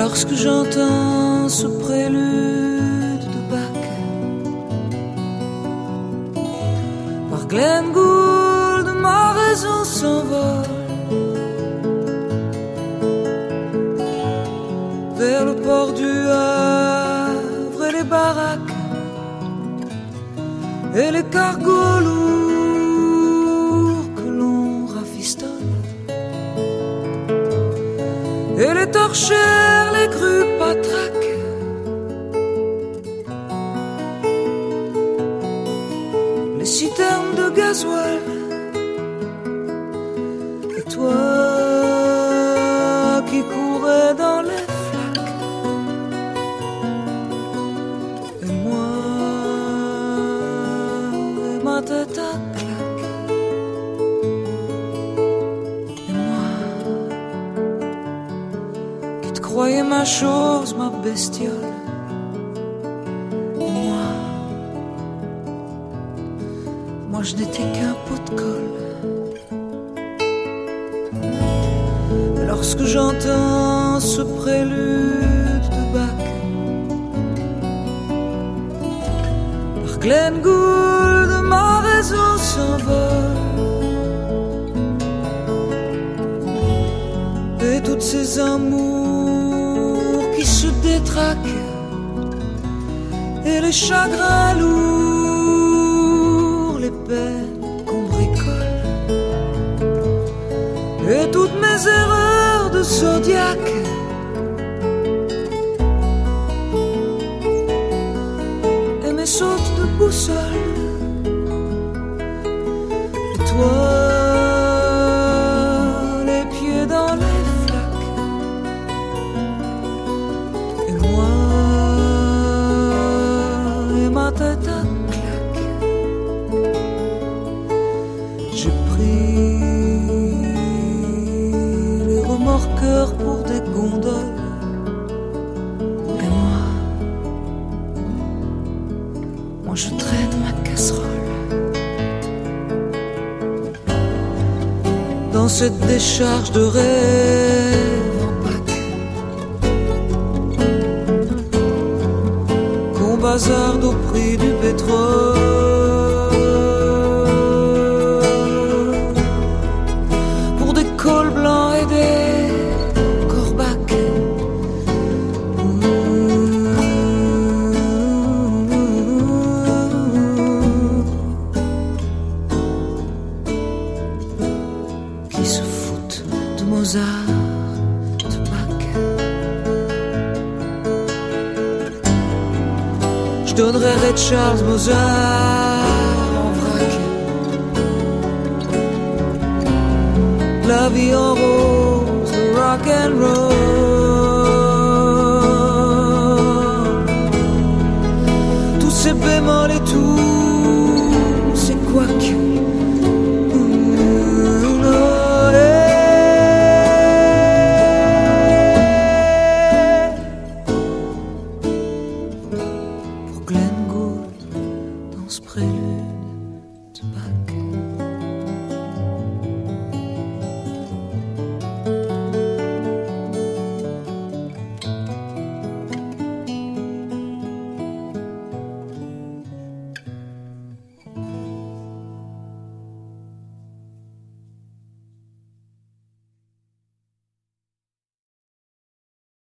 Lorsque j'entends ce prélude de Bach par Glenn Gould, ma raison s'envole vers le port du Havre et les baraques et les cargos lourds que l'on rafistole et les torchères, les grues patraques les citernes de gasoil. Et toi qui courais dans les flaques, et moi et ma tête à claque, et moi qui te croyais ma chose, ma bestiole, et moi je n'étais qu'un pot de colle. Lorsque j'entends ce prélude de Bach par Glenn Gould, ma raison s'envole et toutes ces amours qui se détraquent et les chagrins lourds, les peines qu'on bricole et toutes mes erreurs de zodiaque et mes sautes de boussole. Et toi, les pieds dans les flaques, et moi et ma tête à claque. J'ai pris les remorqueurs pour des gondoles, et moi je traîne ma casserole dans cette décharge de rêve en Pâques qu'on bazarde au prix du pétrole pour des cols blancs et des corbacs. Qui se foutent de Mozart, de Bach. Je donnerais Ray Charles, Mozart en vrac. La vie en rose, le rock and roll, tous ces bémols et tout